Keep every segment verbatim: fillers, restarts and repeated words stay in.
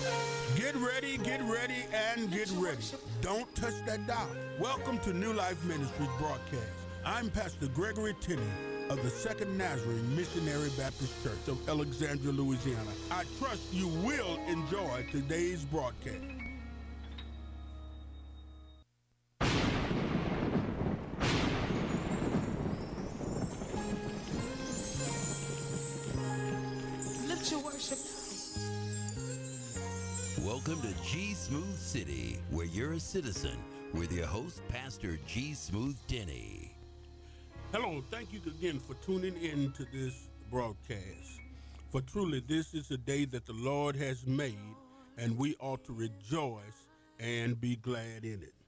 Get ready, get ready, and get ready. Don't touch that dial. Welcome to New Life Ministries broadcast. I'm Pastor Gregory Tenney of the Second Nazarene Missionary Baptist Church of Alexandria, Louisiana. I trust you will enjoy today's broadcast. Lift your worship. Welcome to G Smooth City, where you're a citizen, with your host, Pastor G Smooth Denny. Hello, thank you again for tuning in to this broadcast. For truly, this is a day that the Lord has made, and we ought to rejoice and be glad in it.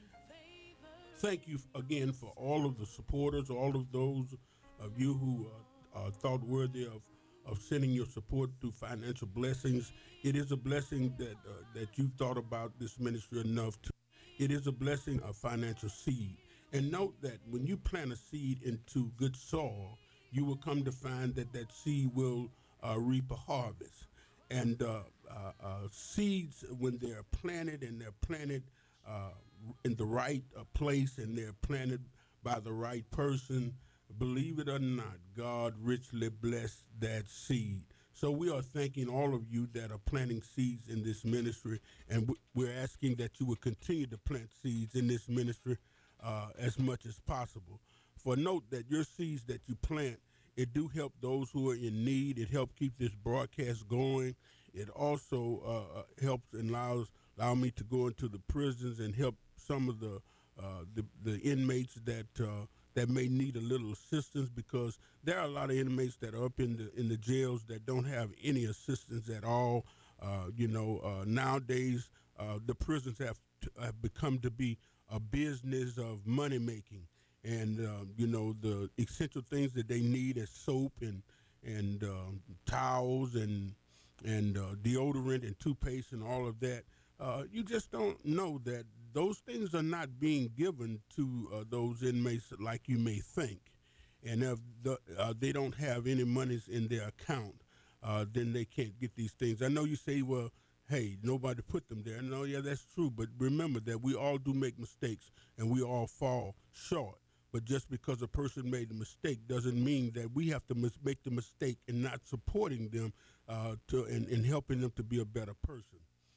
Thank you again for all of the supporters, all of those of you who uh, are thought worthy of of sending your support through financial blessings. It is a blessing that uh, that you've thought about this ministry enough to. It is a blessing of financial seed. And note that when you plant a seed into good soil, you will come to find that that seed will uh, reap a harvest. And uh, uh, uh, seeds, when they're planted and they're planted uh, in the right uh, place and they're planted by the right person, believe it or not, God richly blessed that seed. So we are thanking all of you that are planting seeds in this ministry, and we're asking that you will continue to plant seeds in this ministry uh, as much as possible. For note that your seeds that you plant, it do help those who are in need. It helps keep this broadcast going. It also uh, helps and allows allow me to go into the prisons and help some of the uh, the, the inmates that uh, that may need a little assistance, because there are a lot of inmates that are up in the in the jails that don't have any assistance at all. Uh, you know, uh, nowadays uh, the prisons have, to, have become to be a business of money making, and uh, you know, the essential things that they need is soap and and uh, towels and and uh, deodorant and toothpaste and all of that. Uh, you just don't know that those things are not being given to uh, those inmates like you may think. And if the, uh, they don't have any monies in their account, uh, then they can't get these things. I know you say, well, hey, nobody put them there. No, yeah, that's true. But remember that we all do make mistakes and we all fall short. But just because a person made a mistake doesn't mean that we have to mis- make the mistake and not supporting them uh, to and, and helping them to be a better person.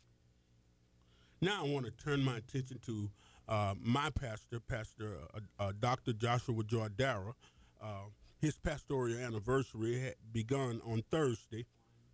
Now I want to turn my attention to uh, my pastor, Pastor uh, uh, Doctor Joshua Jordara. Uh, his pastoral anniversary had begun on Thursday,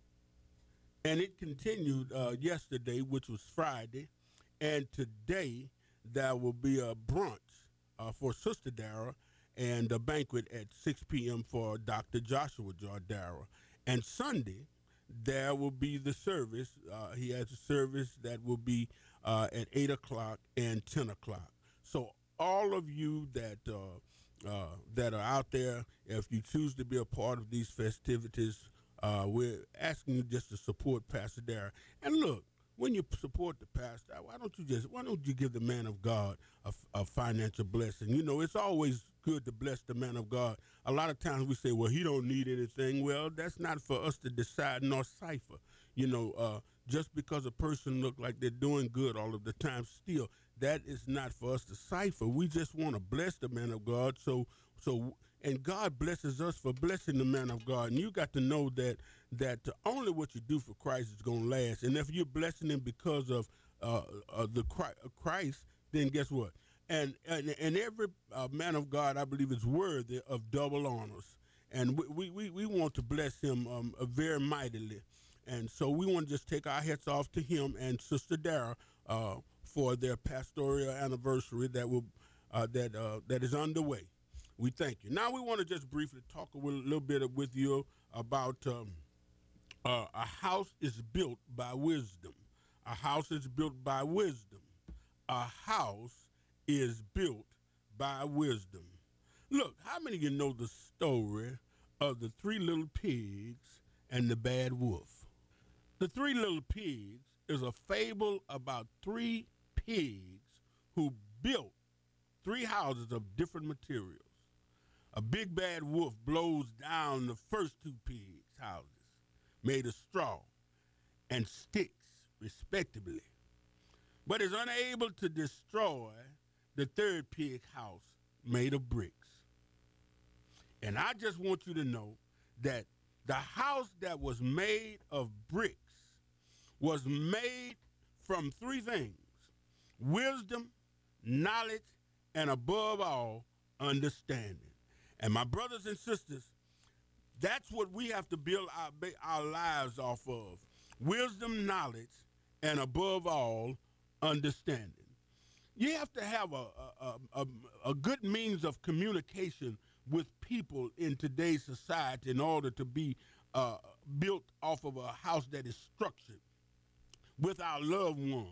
and it continued uh, yesterday, which was Friday. And today there will be a brunch uh, for Sister Dara and a banquet at six p.m. for Doctor Joshua Jordara. And Sunday, there will be the service. Uh, he has a service that will be uh, at eight o'clock and ten o'clock. So all of you that uh, uh, that are out there, if you choose to be a part of these festivities, uh, we're asking you just to support Pastor Dara. And look, when you support the pastor, why don't you just why don't you give the man of God a, a financial blessing? You know, it's always good to bless the man of God. A lot of times we say, well, he don't need anything. Well, that's not for us to decide nor cipher. You know, uh, just because a person look like they're doing good all of the time, still, that is not for us to cipher. We just want to bless the man of God. So, so, and God blesses us for blessing the man of God. And you got to know that that only what you do for Christ is going to last. And if you're blessing him because of uh, uh, the Christ, then guess what? And, and and every uh, man of God, I believe, is worthy of double honors. And we we, we want to bless him um, very mightily. And so we want to just take our hats off to him and Sister Dara uh, for their pastoral anniversary that will uh, that uh, that is underway. We thank you. Now we want to just briefly talk a little bit with you about um, uh, a house is built by wisdom. A house is built by wisdom. A house is built by wisdom. Look, how many of you know the story of the three little pigs and the bad wolf? The Three Little Pigs is a fable about three pigs who built three houses of different materials. A big bad wolf blows down the first two pigs' houses made of straw and sticks. respectively, but is unable to destroy the third pig house made of bricks. And I just want you to know that the house that was made of bricks was made from three things: wisdom, knowledge, and above all, understanding. And my brothers and sisters, that's what we have to build our, our lives off of: wisdom, knowledge, and above all, understanding. You have to have a, a, a, a good means of communication with people in today's society in order to be uh, built off of a house that is structured with our loved ones.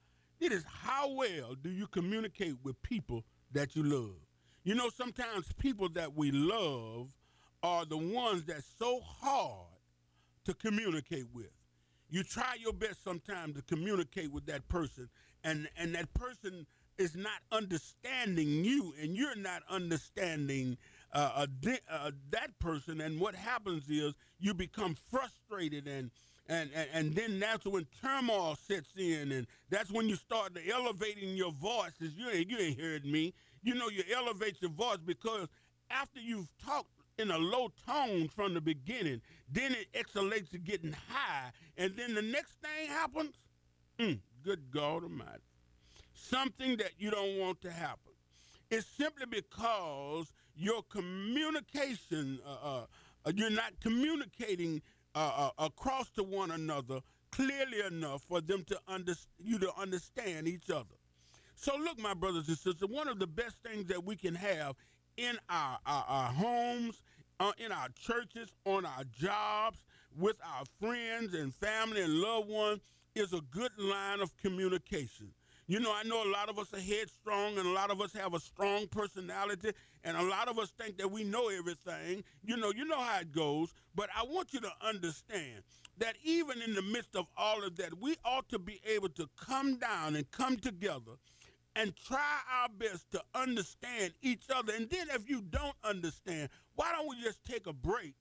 It is how well do you communicate with people that you love. You know, sometimes people that we love are the ones that's so hard to communicate with. You try your best sometimes to communicate with that person, and, and that person is not understanding you, and you're not understanding uh, a, uh, that person. And what happens is you become frustrated, and and, and and then that's when turmoil sets in, and that's when you start to elevating your voices. You ain't, you ain't heard me. You know, you elevate your voice because after you've talked in a low tone from the beginning, then it escalates to getting high, and then the next thing happens, mm, good God Almighty, something that you don't want to happen. It's simply because your communication, uh, uh, you're not communicating uh, uh, across to one another clearly enough for them to under, you to understand each other. So look, my brothers and sisters, one of the best things that we can have in our, our, our homes, uh, in our churches, on our jobs, with our friends and family and loved ones is a good line of communication. You know, I know a lot of us are headstrong, and a lot of us have a strong personality, and a lot of us think that we know everything. You know, you know how it goes. But I want you to understand that even in the midst of all of that, we ought to be able to come down and come together and try our best to understand each other. And then if you don't understand, why don't we just take a break,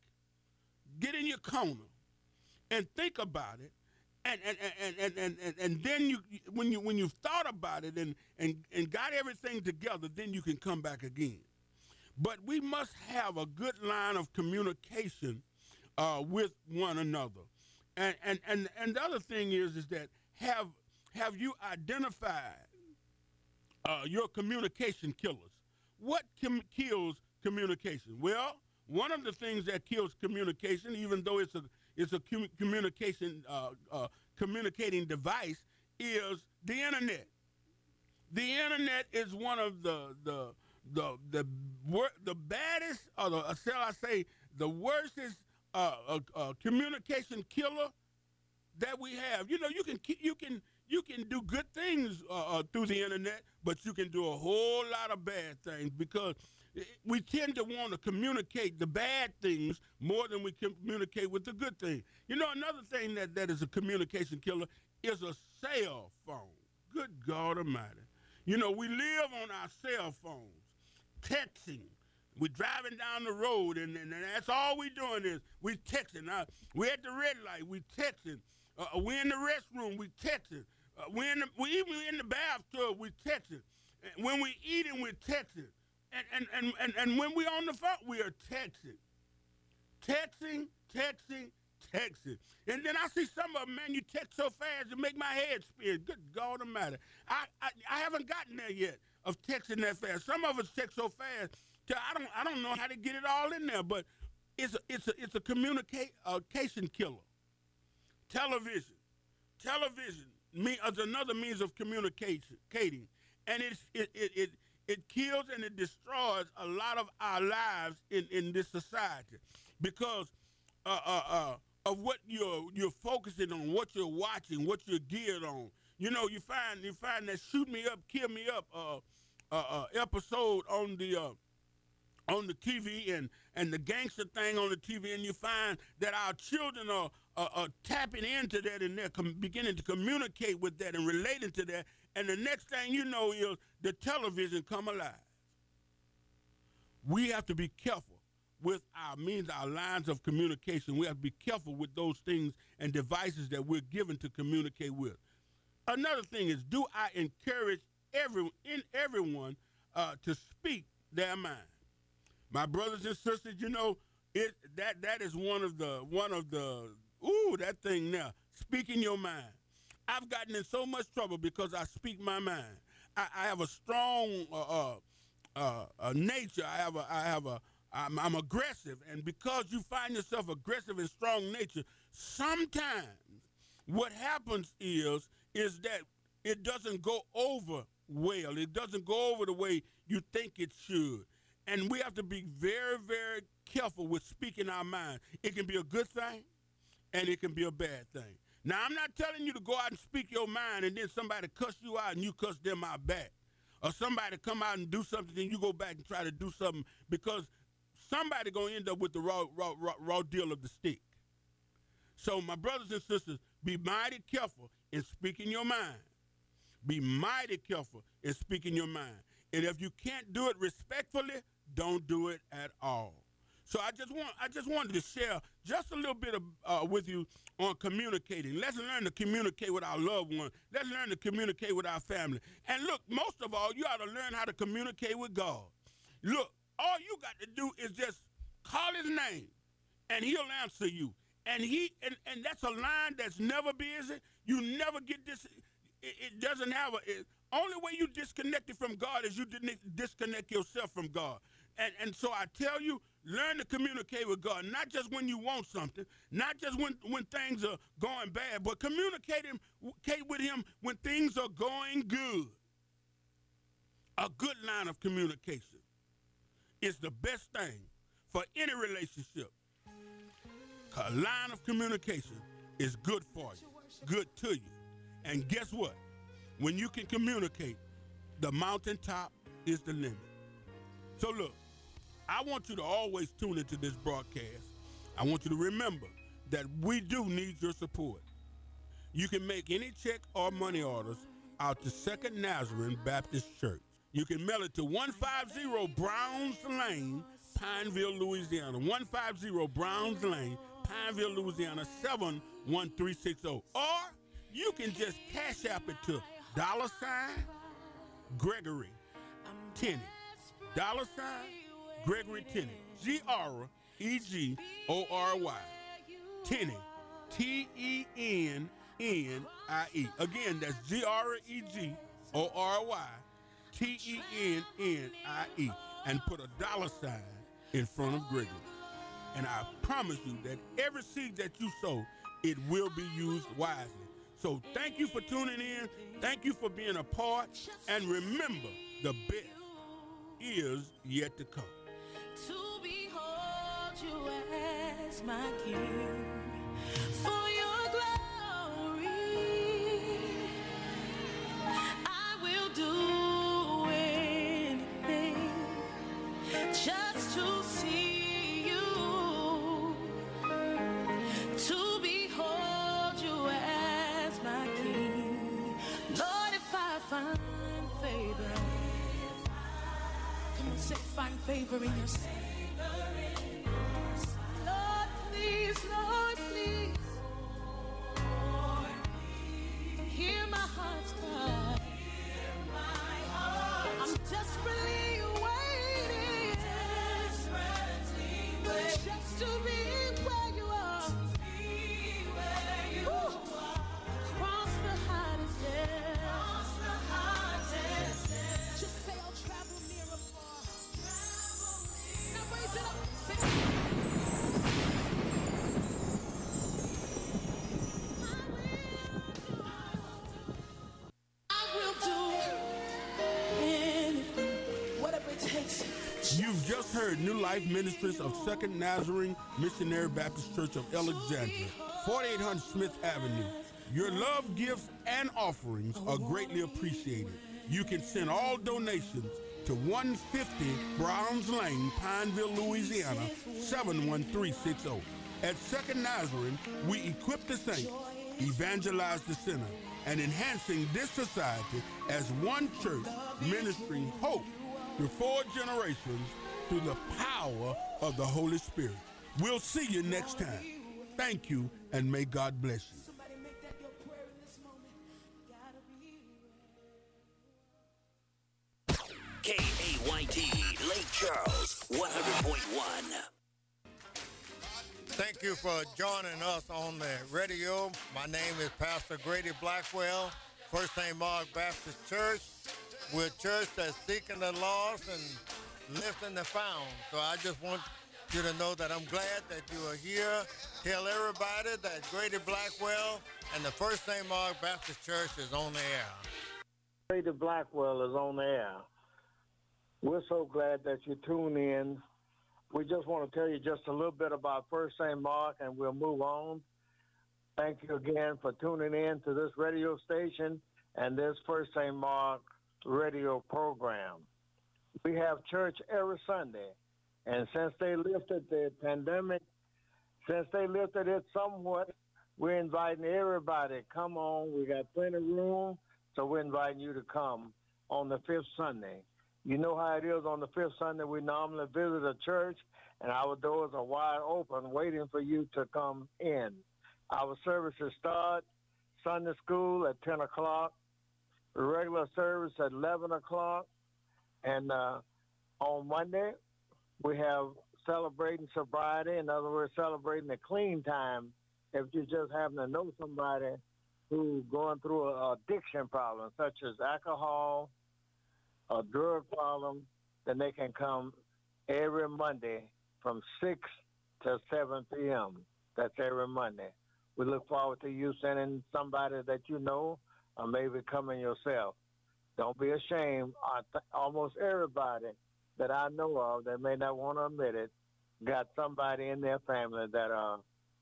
get in your corner, and think about it? And and, and, and, and, and and then you when you when you've thought about it and, and, and got everything together, then you can come back again. But we must have a good line of communication uh, with one another. And, and and and the other thing is is that have have you identified uh, your communication killers? What com- kills communication? Well, one of the things that kills communication, even though it's a it's a com- communication uh, uh, communicating device, is the internet. The internet is one of the the the the wor- the baddest, or the, uh, shall I say, the worstest uh, uh, uh, communication killer that we have. You know, you can you can you can do good things uh, uh, through the internet, but you can do a whole lot of bad things because we tend to want to communicate the bad things more than we communicate with the good things. You know, another thing that, that is a communication killer is a cell phone. Good God Almighty. You know, we live on our cell phones, texting. We're driving down the road, and, and, and that's all we're doing is we texting. Uh, we're at the red light, we texting. Uh, we're in the restroom, we texting. Uh, we're in the, we even in the bathtub, we texting. And when we eating, we're texting. And, and, and, and, and when we're on the phone, we are texting. Texting, texting, texting. And then I see some of them, man, you text so fast, it make my head spin. Good God Almighty. I, I, I haven't gotten there yet of texting that fast. Some of us text so fast, I don't I don't know how to get it all in there, but it's a, it's a, it's a communication killer. Television. Television me, is another means of communicating. And it's, it, it, it, it kills and it destroys a lot of our lives in, in this society because uh, uh, uh, of what you're you're focusing on, what you're watching, what you're geared on. You know, you find you find that Shoot Me Up, Kill Me Up uh, uh, uh, episode on the uh, on the T V and, and the gangster thing on the T V, and you find that our children are, are, are tapping into that, and they're com- beginning to communicate with that and relating to that, and the next thing you know is the television come alive. We have to be careful with our means, our lines of communication. We have to be careful with those things and devices that we're given to communicate with. Another thing is, do I encourage every, in everyone uh, to speak their mind? My brothers and sisters, you know, it that that is one of the one of the ooh that thing now. Speaking your mind. I've gotten in so much trouble because I speak my mind. I, I have a strong uh, uh, uh, uh, nature. I have a I have a I'm, I'm aggressive, and because you find yourself aggressive and strong nature, sometimes what happens is is that it doesn't go over well. It doesn't go over the way you think it should. And we have to be very, very careful with speaking our mind. It can be a good thing, and it can be a bad thing. Now, I'm not telling you to go out and speak your mind and then somebody cuss you out and you cuss them out back. Or somebody come out and do something and you go back and try to do something, because somebody going to end up with the raw, raw, raw, raw deal of the stick. So, my brothers and sisters, be mighty careful in speaking your mind. Be mighty careful in speaking your mind. And if you can't do it respectfully, don't do it at all. So I just want I just wanted to share just a little bit of, uh, with you on communicating. Let's learn to communicate with our loved ones. Let's learn to communicate with our family. And look, most of all, you ought to learn how to communicate with God. Look, all you got to do is just call his name, and he'll answer you. And he and, and that's a line that's never busy. You never get this. It, it doesn't have a. It, only way you disconnected from God is you didn't disconnect yourself from God. And and so I tell you, learn to communicate with God, not just when you want something, not just when, when things are going bad, but communicate him, communicate with him when things are going good. A good line of communication is the best thing for any relationship. A line of communication is good for you, good to you. And guess what? When you can communicate, the mountaintop is the limit. So look, I want you to always tune into this broadcast. I want you to remember that we do need your support. You can make any check or money orders out to Second Nazarene Baptist Church. You can mail it to one fifty Browns Lane, Pineville, Louisiana. one fifty Browns Lane, Pineville, Louisiana, seven one three six zero. Or you can just cash app it to dollar sign Gregory Tenney. Dollar sign Gregory Tenney. G R E G O R Y. Tenney. T E N N I E. Again, that's G R E G O R Y. T E N N I E. And put a dollar sign in front of Gregory. And I promise you that every seed that you sow, it will be used wisely. So thank you for tuning in. Thank you for being a part. And remember, the best is yet to come. To behold you as my King, for your glory, I will do anything just to see you, to behold you as my King. Lord, if I find favor, come on, say find favor in your sight. Lord, please, Lord, please, hear my heart's cry. I'm desperately waiting, just to be where you are. Ooh. Cross the hottest air. Just say I'll travel near or far. Now raise it up. Say, I will do anything, whatever it takes. You've just heard New Life Ministries of Second Nazarene Missionary Baptist Church of Alexandria, forty-eight hundred Smith Avenue. Your love, gifts, and offerings are greatly appreciated. You can send all donations to one fifty Browns Lane, Pineville, Louisiana, seven one three six zero. At Second Nazarene, we equip the saints, evangelize the sinner, and enhancing this society as one church ministering hope to four generations through the power of the Holy Spirit. We'll see you next time. Thank you, and may God bless you. K A Y T, Lake Charles, one hundred point one. Thank you for joining us on the radio. My name is Pastor Grady Blackwell, First Saint Mark Baptist Church. We're a church that's seeking the lost and lifting the found. So I just want you to know that I'm glad that you are here. Tell everybody that Grady Blackwell and the First Saint Mark Baptist Church is on the air. Grady Blackwell is on the air. We're so glad that you tune in. We just want to tell you just a little bit about First Saint Mark, and we'll move on. Thank you again for tuning in to this radio station and this First Saint Mark radio program. We have church every Sunday, and since they lifted the pandemic, since they lifted it somewhat, we're inviting everybody. Come on, we got plenty of room, so we're inviting you to come on the fifth Sunday. You know how it is on the fifth Sunday. We normally visit a church, and our doors are wide open, waiting for you to come in. Our services start Sunday school at ten o'clock, regular service at eleven o'clock, and uh, on Monday, we have celebrating sobriety. In other words, celebrating the clean time. If you just happen to know somebody who's going through an addiction problem, such as alcohol, a drug problem, then they can come every Monday from six to seven p.m. That's every Monday. We look forward to you sending somebody that you know, or maybe coming yourself. Don't be ashamed. I th- almost everybody that I know of that may not want to admit it got somebody in their family that are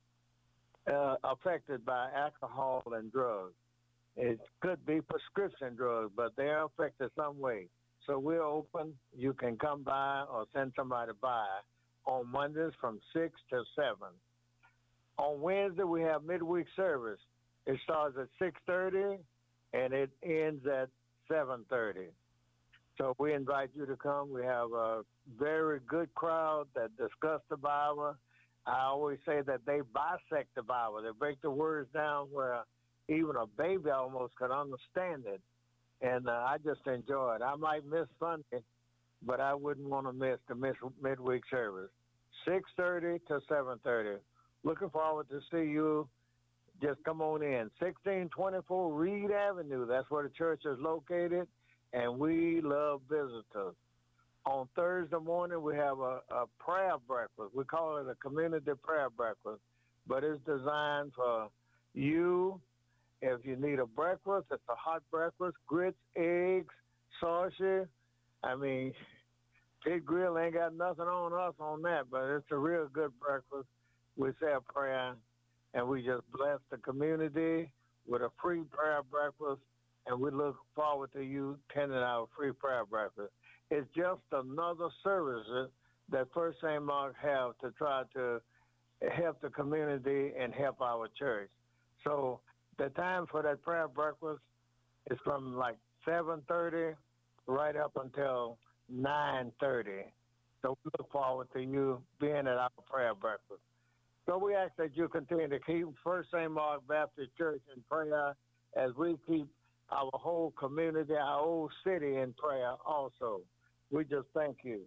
uh, affected by alcohol and drugs. It could be prescription drugs, but they are affected some way. So we're open. You can come by or send somebody by on Mondays from six to seven. On Wednesday, we have midweek service. It starts at six thirty, and it ends at seven thirty. So we invite you to come. We have a very good crowd that discuss the Bible. I always say that they bisect the Bible. They break the words down where even a baby almost could understand it. And uh, I just enjoy it. I might miss Sunday, but I wouldn't want to miss the miss midweek service. six thirty to seven thirty. Looking forward to see you. Just come on in. sixteen twenty-four Reed Avenue. That's where the church is located, and we love visitors. On Thursday morning, we have a, a prayer breakfast. We call it a community prayer breakfast, but it's designed for you. If you need a breakfast, it's a hot breakfast, grits, eggs, sausage. I mean, Pig Grill ain't got nothing on us on that, but it's a real good breakfast. We say a prayer, and we just bless the community with a free prayer breakfast, and we look forward to you attending our free prayer breakfast. It's just another service that First Saint Mark have to try to help the community and help our church. So the time for that prayer breakfast is from like seven thirty right up until nine thirty. So we look forward to you being at our prayer breakfast. So we ask that you continue to keep First Saint Mark Baptist Church in prayer as we keep our whole community, our whole city in prayer also. We just thank you.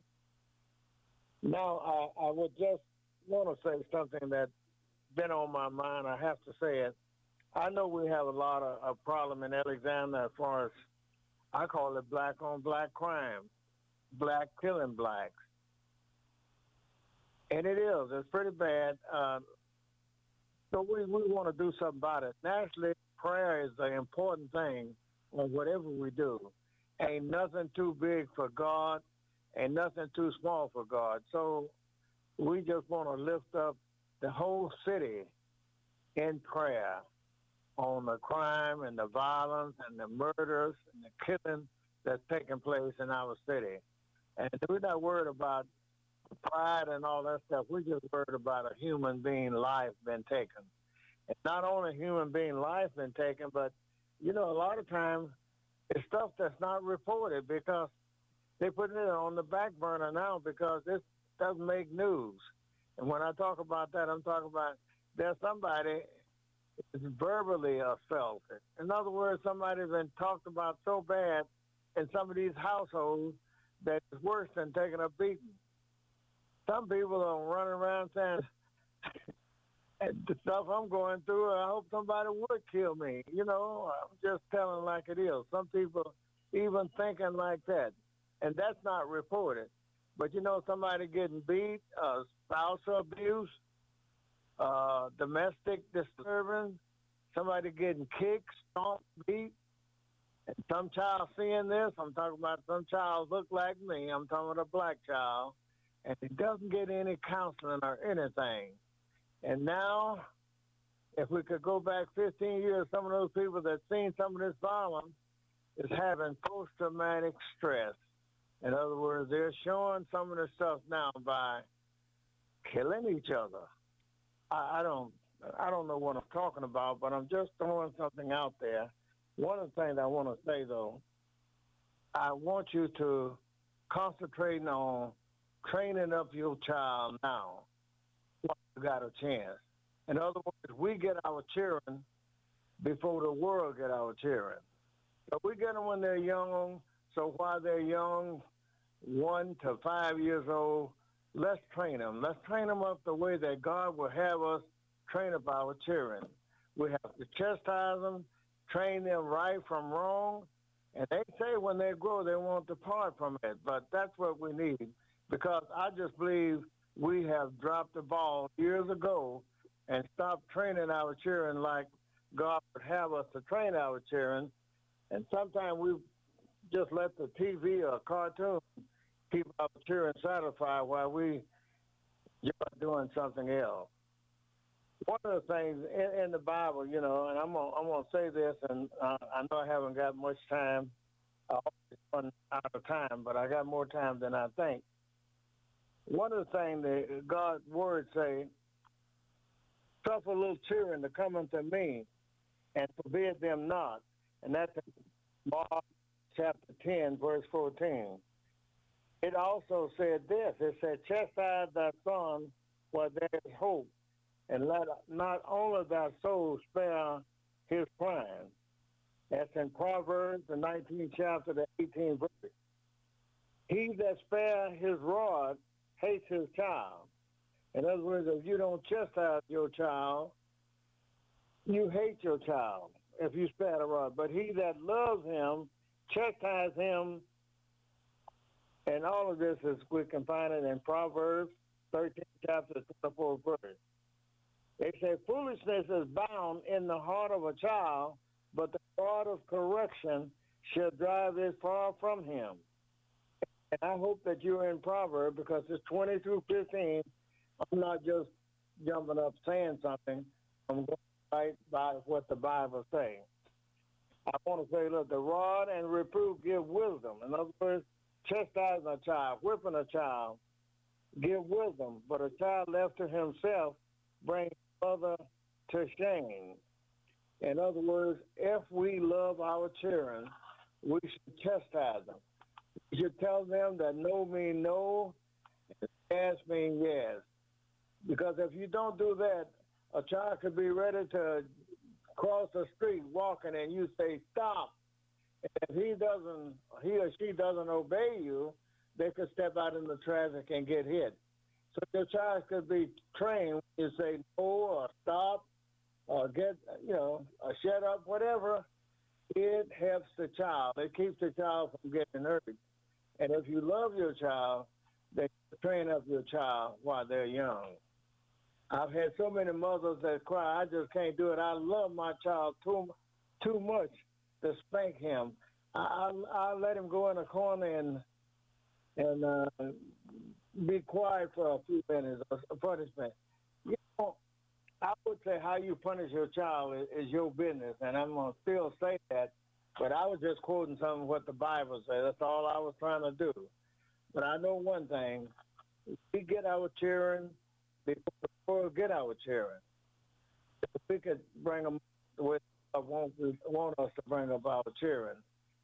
Now, I, I would just want to say something that's been on my mind. I have to say it. I know we have a lot of a problem in Alexander as far as, I call it black on black crime, black killing blacks. And it is. It's pretty bad. Uh, so we, we want to do something about it. Naturally, prayer is the important thing on whatever we do. Ain't nothing too big for God. Ain't nothing too small for God. So we just want to lift up the whole city in prayer on the crime and the violence and the murders and the killing that's taking place in our city. And we're not worried about pride and all that stuff. We're just worried about a human being life being taken. And not only human being life being taken, but, you know, a lot of times it's stuff that's not reported because they put it on the back burner now because this doesn't make news. And when I talk about that, I'm talking about there's somebody is verbally assaulted. In other words, somebody's been talked about so bad in some of these households that it's worse than taking a beating. Some people are running around saying, the stuff I'm going through, I hope somebody would kill me. You know, I'm just telling like it is. Some people even thinking like that. And that's not reported. But, you know, somebody getting beat, uh, spousal abuse, uh, domestic disturbance, somebody getting kicked, stomped, beat. And some child seeing this, I'm talking about some child look like me. I'm talking about a black child. And he doesn't get any counseling or anything. And now, if we could go back fifteen years, some of those people that seen some of this violence is having post-traumatic stress. In other words, they're showing some of the stuff now by killing each other. I, I don't, I don't know what I'm talking about, but I'm just throwing something out there. One of the things I want to say though, I want you to concentrate on training up your child now while you got a chance. In other words, we get our children before the world get our children. So we get them when they're young. So while they're young, one to five years old, let's train them. Let's train them up the way that God will have us train up our children. We have to chastise them, train them right from wrong. And they say when they grow, they won't depart from it. But that's what we need. Because I just believe we have dropped the ball years ago and stopped training our children like God would have us to train our children. And sometimes we just let the T V or cartoon keep our children satisfied while we are doing something else. One of the things in, in the Bible, you know, and I'm gonna, I'm gonna say this, and uh, I know I haven't got much time. I always run out of time, but I got more time than I think. One of the things that God's word say, suffer little children to come unto me and forbid them not. And that's in Mark chapter ten, verse fourteen. It also said this. It said, chastise thy son while there is hope, and let not only thy soul spare his crime. That's in Proverbs, the nineteenth chapter, the eighteenth verse. He that spare his rod hates his child. In other words, if you don't chastise your child, you hate your child if you spare the rod. But he that loves him, chastise him. And all of this is, we can find it in Proverbs thirteen chapter, twenty-fourth verse. They say foolishness is bound in the heart of a child, but the rod of correction shall drive it far from him. And I hope that you're in Proverbs because it's twenty through fifteen. I'm not just jumping up saying something. I'm going right by what the Bible says. I want to say, look, the rod and reproof give wisdom. In other words, chastising a child, whipping a child, give wisdom. But a child left to himself brings mother to shame. In other words, if we love our children, we should chastise them. We should tell them that no means no, and yes means yes. Because if you don't do that, a child could be ready to cross the street walking and you say, stop. If he doesn't, he or she doesn't obey you, they could step out in the traffic and get hit. So your child could be trained to say no or stop or get, you know, or shut up, whatever. It helps the child. It keeps the child from getting hurt. And if you love your child, then train up your child while they're young. I've had so many mothers that cry, I just can't do it. I love my child too, too much to spank him. I, I, I let him go in a corner and and uh, be quiet for a few minutes, a punishment. You know, I would say how you punish your child is, is your business, and I'm going to still say that, but I was just quoting some of what the Bible says. That's all I was trying to do. But I know one thing. We get our children before we get our children. If we could bring them the way God wants want us to bring up our children.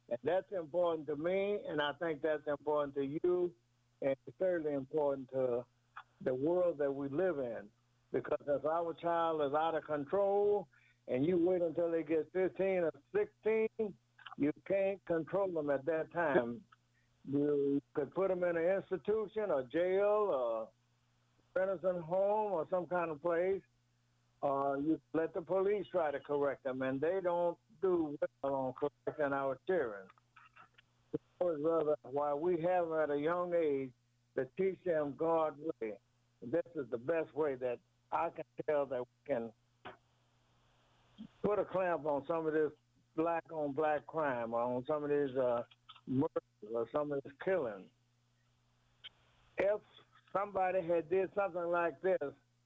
And that's important to me, and I think that's important to you, and it's certainly important to the world that we live in. Because if our child is out of control and you wait until they get fifteen or sixteen, you can't control them at that time. You could put them in an institution or jail or medicine home or some kind of place, or you let the police try to correct them, and they don't do well on correcting our children. I would rather, while we have them at a young age, to teach them God's way. This is the best way that I can tell that we can put a clamp on some of this black on black crime, or on some of these uh, murders, or some of this killing. If somebody had did something like this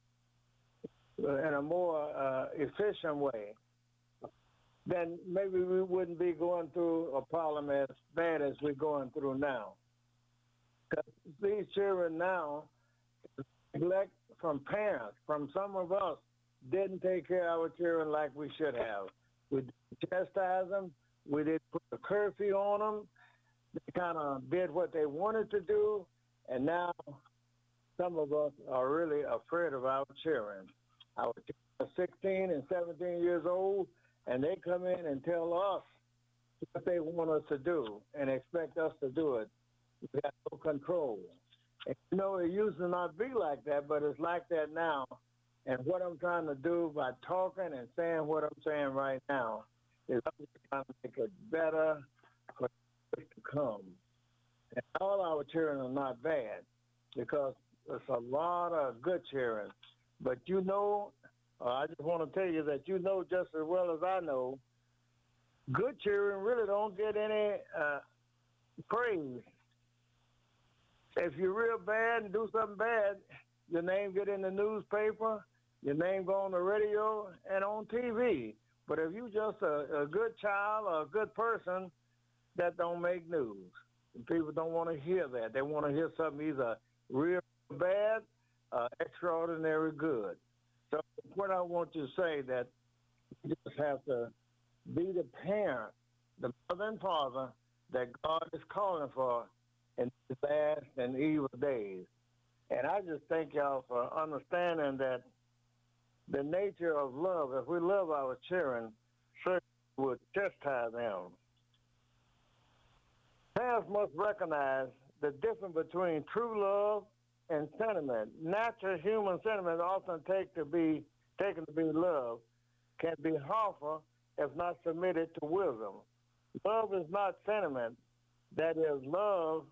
in a more uh, efficient way, then maybe we wouldn't be going through a problem as bad as we're going through now. Because these children now neglect from parents, from some of us, didn't take care of our children like we should have. We didn't chastise them. We didn't put a curfew on them. They kind of did what they wanted to do, and now some of us are really afraid of our children. Our children are sixteen and seventeen years old, and they come in and tell us what they want us to do and expect us to do it. We have no control. And, you know, it used to not be like that, but it's like that now. And what I'm trying to do by talking and saying what I'm saying right now is I'm trying to make it better for years to come. And all our children are not bad, because there's a lot of good children. But you know, uh, I just want to tell you that you know just as well as I know, good children really don't get any uh, praise. If you're real bad and do something bad, your name get in the newspaper, your name go on the radio and on T V. But if you just a, a good child or a good person, that don't make news. And people don't want to hear that. They want to hear something either real bad, uh, extraordinary good. So what I want you to say that you just have to be the parent, the mother and father that God is calling for in these last and evil days. And I just thank y'all for understanding that the nature of love, if we love our children, certainly would chastise them. Parents must recognize the difference between true love and sentiment. Natural human sentiment, often take to be taken to be love, can be harmful if not submitted to wisdom. Love is not sentiment. That is, love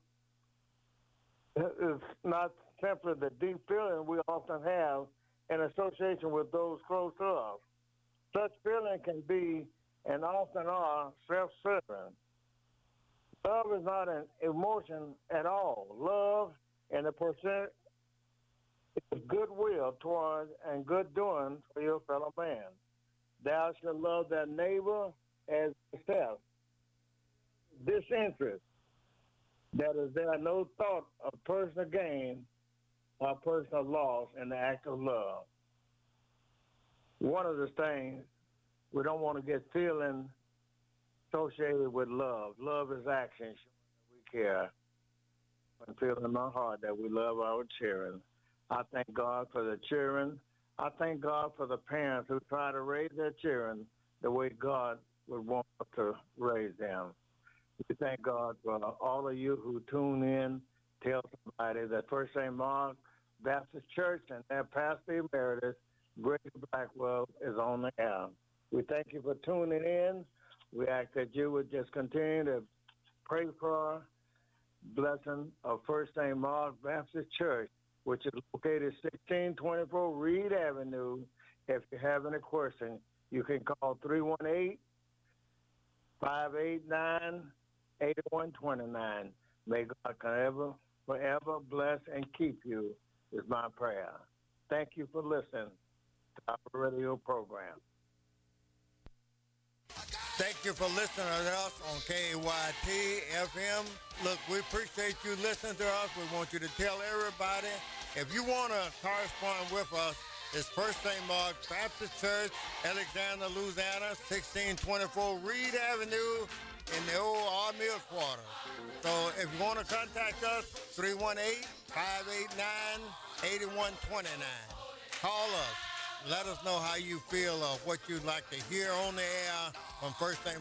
is not simply the deep feeling we often have in association with those close to us. Such feeling can be, and often are, self-serving. Love is not an emotion at all. Love and the percent is goodwill towards and good doing for your fellow man. Thou shalt love thy neighbor as yourself. Disinterest. That is, there are no thought of personal gain or personal loss in the act of love. One of the things, we don't want to get feeling associated with love. Love is action, showing that we care, and feeling in our heart that we love our children. I thank God for the children. I thank God for the parents who try to raise their children the way God would want us to raise them. We thank God for all of you who tune in. Tell somebody that First Saint Mark Baptist Church and their pastor emeritus, Grady Blackwell, is on the air. We thank you for tuning in. We ask that you would just continue to pray for blessing of First Saint Mark Baptist Church, which is located sixteen twenty-four Reed Avenue. If you have any questions, you can call three one eight, five eight nine, eight one two nine. May God forever, forever bless and keep you is my prayer. Thank you for listening to our radio program. Thank you for listening to us on K A Y T F M. Look, we appreciate you listening to us. We want you to tell everybody. If you want to correspond with us, is First Saint Mark Baptist Church, Alexander, Louisiana, sixteen twenty-four Reed Avenue in the old Army Quarter. So if you want to contact us, three one eight, five eight nine, eight one two nine. Call us. Let us know how you feel of what you'd like to hear on the air from First Saint